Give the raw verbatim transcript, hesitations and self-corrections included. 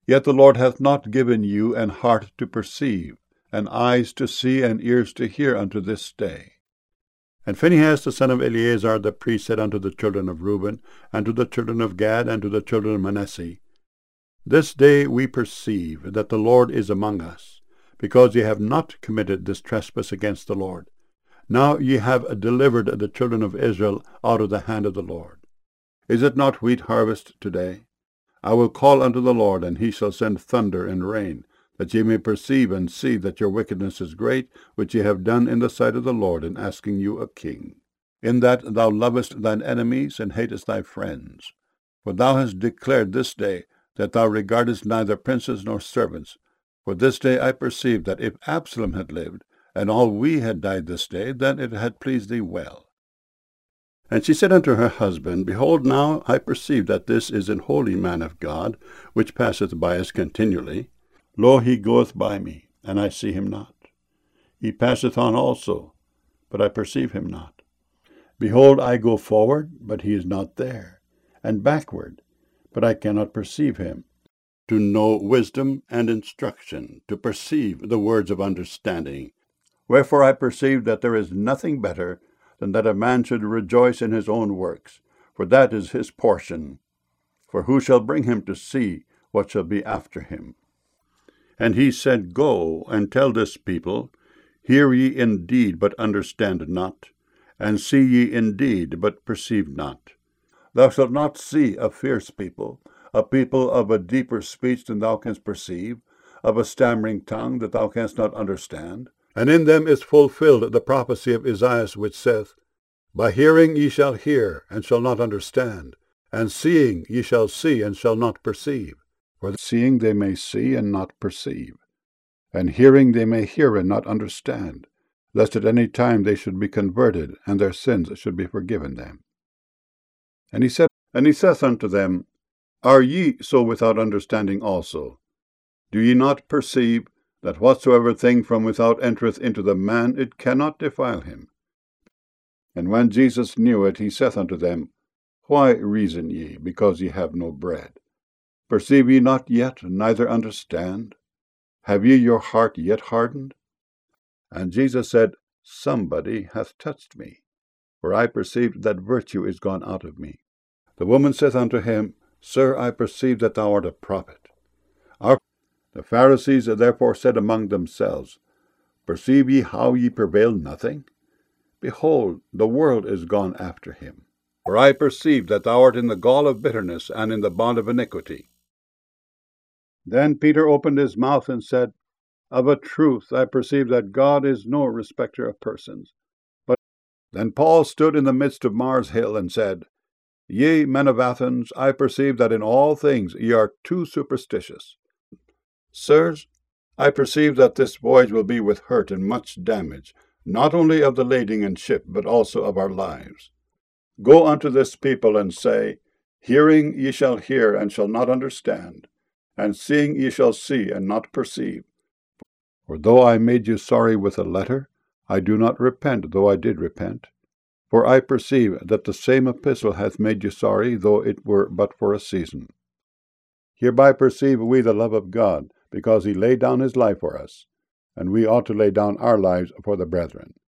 Yet the Lord hath not given you an heart to perceive, and eyes to see, and ears to hear unto this day. And Phinehas the son of Eleazar the priest said unto the children of Reuben, and to the children of Gad, and to the children of Manasseh, This day we perceive that the Lord is among us, because ye have not committed this trespass against the Lord. Now ye have delivered the children of Israel out of the hand of the Lord. Is it not wheat harvest today? I will call unto the Lord, and he shall send thunder and rain, that ye may perceive and see that your wickedness is great, which ye have done in the sight of the Lord, in asking you a king, in that thou lovest thine enemies, and hatest thy friends. For thou hast declared this day that thou regardest neither princes nor servants. For this day I perceive that if Absalom had lived, and all we had died this day, then it had pleased thee well. And she said unto her husband, Behold, now I perceive that this is an holy man of God, which passeth by us continually. Lo, he goeth by me, and I see him not. He passeth on also, but I perceive him not. Behold, I go forward, but he is not there, and backward, but I cannot perceive him. To know wisdom and instruction, to perceive the words of understanding. Wherefore I perceive that there is nothing better than that a man should rejoice in his own works, for that is his portion. For who shall bring him to see what shall be after him? And he said, Go, and tell this people, Hear ye indeed, but understand not, and see ye indeed, but perceive not. Thou shalt not see a fierce people, a people of a deeper speech than thou canst perceive, of a stammering tongue that thou canst not understand. And in them is fulfilled the prophecy of Isaiah, which saith, By hearing ye shall hear, and shall not understand, and seeing ye shall see, and shall not perceive. For seeing they may see, and not perceive, and hearing they may hear, and not understand, lest at any time they should be converted, and their sins should be forgiven them. And he said, and he saith unto them, Are ye so without understanding also? Do ye not perceive that whatsoever thing from without entereth into the man, it cannot defile him? And when Jesus knew it, he saith unto them, Why reason ye, because ye have no bread? Perceive ye not yet, neither understand? Have ye your heart yet hardened? And Jesus said, Somebody hath touched me, for I perceived that virtue is gone out of me. The woman saith unto him, Sir, I perceive that thou art a prophet. Our The Pharisees therefore said among themselves, Perceive ye how ye prevail nothing? Behold, the world is gone after him. For I perceive that thou art in the gall of bitterness, and in the bond of iniquity. Then Peter opened his mouth and said, Of a truth I perceive that God is no respecter of persons. But then Paul stood in the midst of Mars Hill, and said, Ye men of Athens, I perceive that in all things ye are too superstitious. Sirs, I perceive that this voyage will be with hurt and much damage, not only of the lading and ship, but also of our lives. Go unto this people, and say, Hearing ye shall hear, and shall not understand, and seeing ye shall see, and not perceive. For though I made you sorry with a letter, I do not repent, though I did repent. For I perceive that the same epistle hath made you sorry, though it were but for a season. Hereby perceive we the love of God, because he laid down his life for us, and we ought to lay down our lives for the brethren.